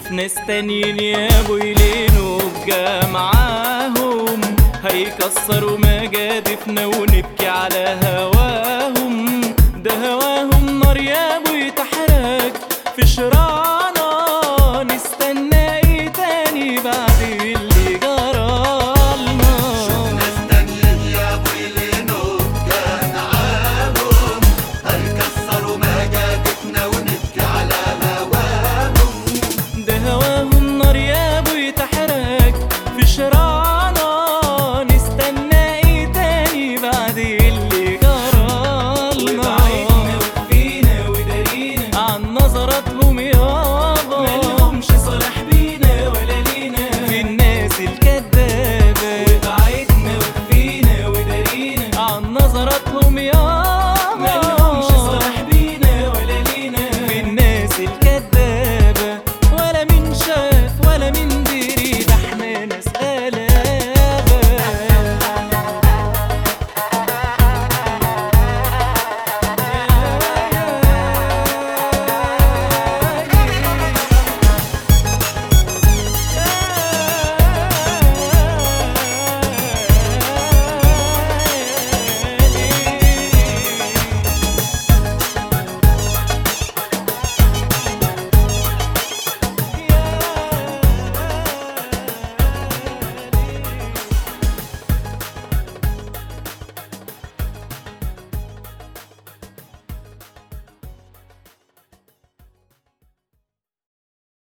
نشوف ناس تانيين يا ابو يلينوا بجمعاهم هيكسروا مجادفنا ونبكي على هواهم. ده هواهم نار يا ابو يتحرك في شرانا، نستنى ايه تاني بعد اللي جرالنا؟ شوف ناس تانيين يا ابو يلينوا بجمعاهم هيكسروا مجادفنا ونبكي على هواهم. ده هواهم نار يا ابو يتحرك في شرانا، نستنى ايه تاني بعد اللي جرالنا؟ وبعدنا وفينا ودارينا عن نظراتهم يابا، مالهمش صالح بينا ولا لينا في الناس الكدابة. وبعدنا وفينا ودارينا عن نظراتهم يابا